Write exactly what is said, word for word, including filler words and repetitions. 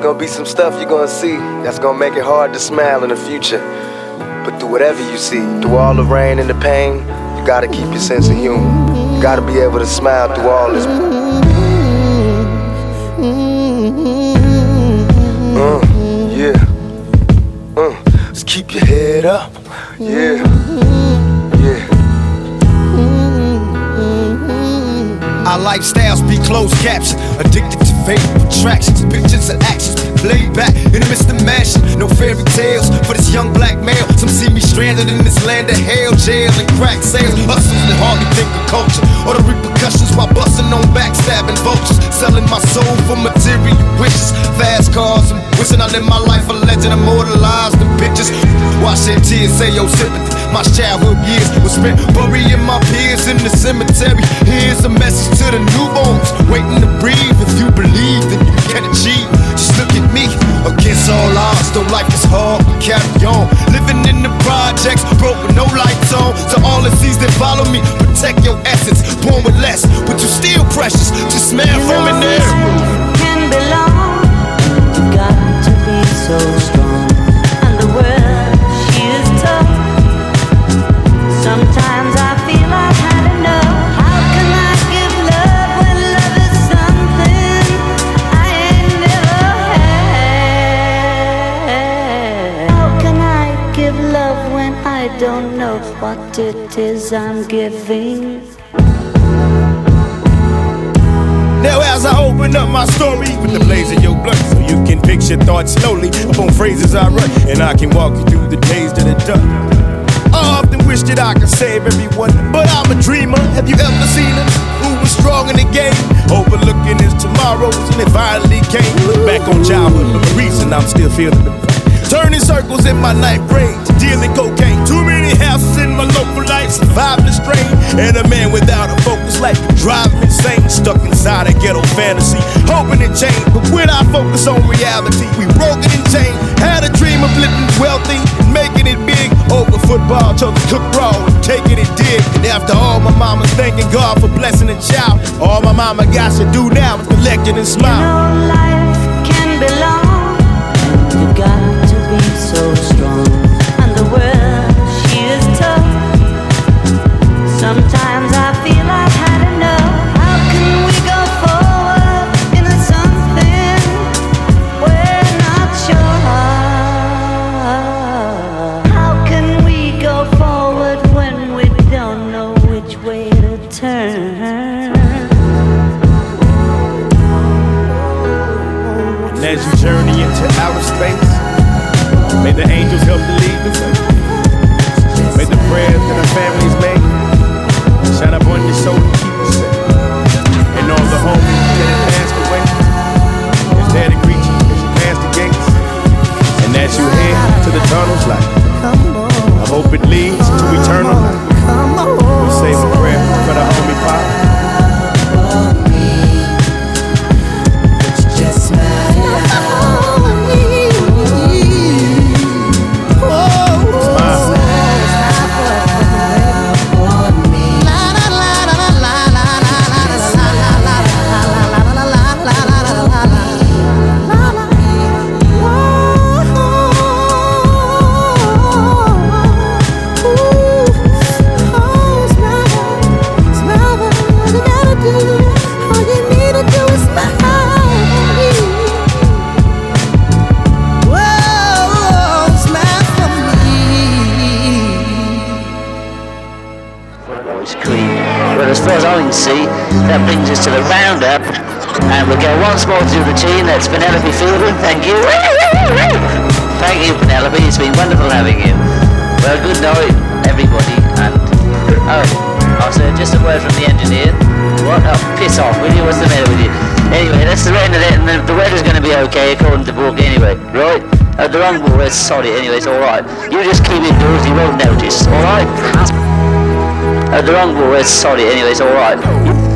gonna be some stuff you're gonna see that's gonna make it hard to smile in the future. But through whatever you see, through all the rain and the pain, you gotta keep your sense of humor. You gotta be able to smile through all this. Uh, yeah. Uh, just keep your head up. Yeah. Yeah. Our lifestyles be closed caption, addicted to favorite attractions, pictures and actions, laid back in the midst of mansion. No fairy tales for this young black male. Some see me stranded in this land of hell, jail and crack sales, hustles that hardly think of culture or the repercussions while busting on backstabbing vultures, selling my soul for material wishes, fast cars and wishing I lived my life a legend, immortalized in pictures. Why shed tears, say your sympathy? My childhood years was spent burying my peers in the cemetery. Here's a message to the newborns waiting to breathe. If you believe, then you can achieve. Just look at me, against all odds. Though life is hard, we carry on. Living in the projects, broke with no lights on. To all the seas that follow me, protect your essence. Born with less, but you still precious. Just smell from in there. Can belong. You got to be so strong. And the world, she is tough. Sometimes I feel I've had enough. How can I give love when love is something I ain't never had? How can I give love when I don't know what it is I'm giving? Now as I open up my story with the blaze of your blood, so you can picture thoughts slowly upon phrases I write, and I can walk you through the days that are done. I often wish that I could save everyone, but I'm a dreamer. Have you ever seen him who was strong in the game, overlooking his tomorrows, and it finally came? Look back on childhood, but the reason I'm still feeling the pain. Turning circles in my night rage, dealing cocaine. Too many houses in my local life, surviving the strain. And a man without a focus life, driving insane. Stuck inside a ghetto fantasy, hoping it changed. But when I focus on reality, we broken and chained. Had a dream of living wealthy, making it big. Over football, chose to cook raw and taking it dig. And after all my mama's thanking God for blessing a child, all my mama got to do now is collect it and smile. You know life can be long. You got to be so strong. And the world, she is tough. Sometimes I feel I've had enough. How can we go forward into something we're not sure of? How can we go forward when we don't know which way to turn? And as you journey into outer space, may the angels help to lead the way. May the prayers that our families make shine up on your shoulder, keep you safe. And all the homies that have passed away is there to greet you as you pass the gates. And as you head to the tunnel's light, I hope it leads to eternal life. We say a prayer for the homie Pop. As far as I can see, that brings us to the roundup, and we'll go once more through the team. That's Penelope Fielding. Thank you. Thank you, Penelope. It's been wonderful having you. Well, good night, everybody. And oh, I'll say just a word from the engineer. What? Oh, piss off, will you? What's the matter with you? Anyway, that's the end of it, and the, the weather's going to be okay according to book anyway, right? Uh, the wrong ball, it's sorry. Anyway, it's all right. You just keep indoors, you won't notice. All right? Uh, the wrong ball, it's sorry. Anyway, it's all right.